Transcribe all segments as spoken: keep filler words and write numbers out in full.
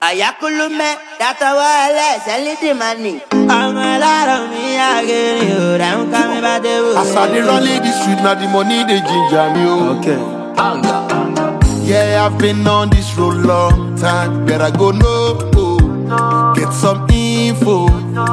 Ayakulume, that's why I sell the money. I'm a lot of me, I get you. I'm coming back the As I dey run the street, now the money they ginger me. Okay. Yeah, I've been on this road long time. Better go no, oh, get some info.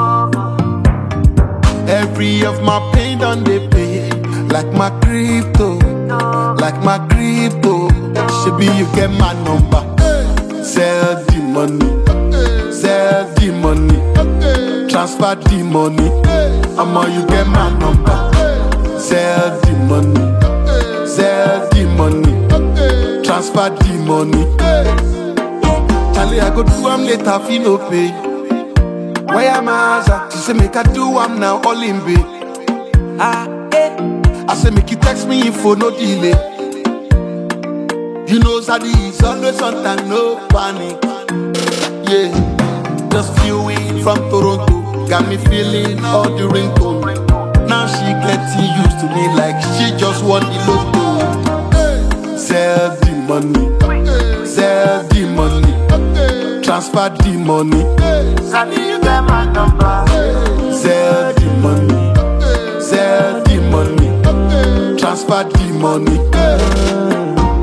Every of my pain done they pay, like my crypto, like my crypto. Should be you get my number. Sell the money, sell the money, transfer the money. I'ma you get my number. Sell the money, sell the money, transfer the money. Charlie, I go do am later, fi no pay. Why am I? She say make I do am now, all in bay. Ah, eh. I say make you text me info, no delay. You know Sadi is always on time, no panic. Yeah, just flew in from Toronto, got me feeling all the ringtone. Now she getting used to me like she just won the lotto. Sell the money, sell the money, transfer the money. Sadi, you get my number. Sell the money, sell the money, transfer the money.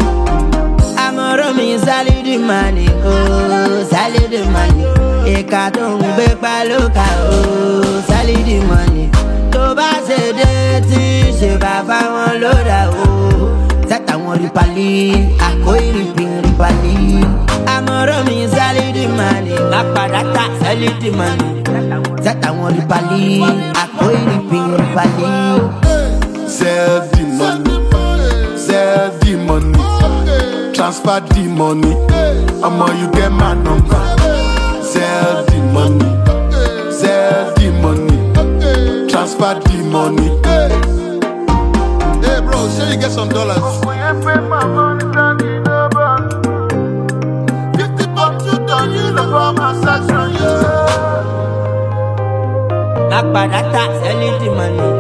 Me sally the money, oh, sally the money. Eka to ngbe paloka, oh, sally the money. To ba se de ti se baba won loda, oh. Zata won ripali, akoi ripin ripali. Amoro mi sally the money, mapadata sally the money. Zata won ripali, akoi ripin ripali. Sell the money, sell the money. Transfer the money, I'ma you get my number. Sell the money, sell the money, transfer the money. Hey bro, say you get some dollars. Fifty bucks you done, you know for my section, yeah. Nakpadata, sell the money.